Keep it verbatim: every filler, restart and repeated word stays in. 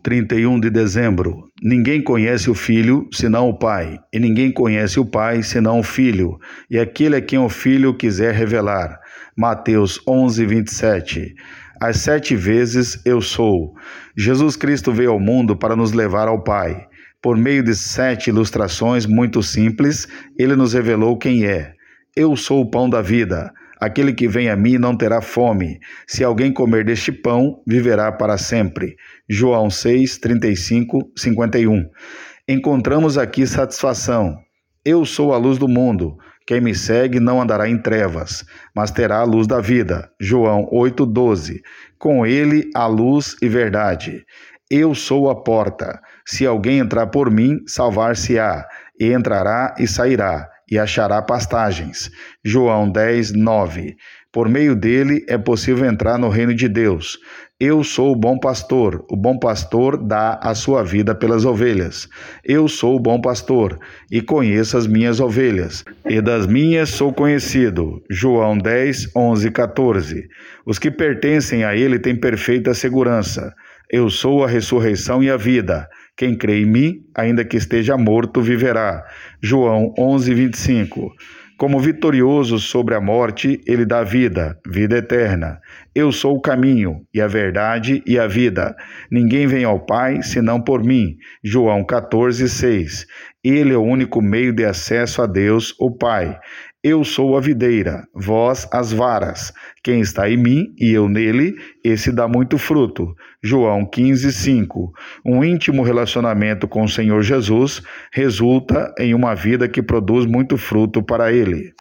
trinta e um de dezembro. Ninguém conhece o Filho, senão o Pai, e ninguém conhece o Pai, senão o Filho, e aquele a quem o Filho quiser revelar. Mateus onze, vinte e sete. As sete vezes eu sou. Jesus Cristo veio ao mundo para nos levar ao Pai. Por meio de sete ilustrações muito simples, ele nos revelou quem é. Eu sou o pão da vida. Aquele que vem a mim não terá fome. Se alguém comer deste pão, viverá para sempre. João seis, trinta e cinco, cinquenta e um. Encontramos aqui satisfação. Eu sou a luz do mundo. Quem me segue não andará em trevas, mas terá a luz da vida. João oito, doze. Com ele a luz e verdade. Eu sou a porta. Se alguém entrar por mim, salvar-se-á, e entrará e sairá, e achará pastagens. João dez, nove. Por meio dele é possível entrar no reino de Deus. Eu sou o bom pastor. O bom pastor dá a sua vida pelas ovelhas. Eu sou o bom pastor e conheço as minhas ovelhas, e das minhas sou conhecido. João dez, onze, quatorze. Os que pertencem a ele têm perfeita segurança. Eu sou a ressurreição e a vida. Quem crê em mim, ainda que esteja morto, viverá. João onze, vinte e cinco. Como vitorioso sobre a morte, ele dá vida, vida eterna. Eu sou o caminho, e a verdade e a vida. Ninguém vem ao Pai, senão por mim. João quatorze, seis. Ele é o único meio de acesso a Deus, o Pai. Eu sou a videira, vós as varas. Quem está em mim e eu nele, esse dá muito fruto. João quinze, cinco. Um íntimo relacionamento com o Senhor Jesus resulta em uma vida que produz muito fruto para ele.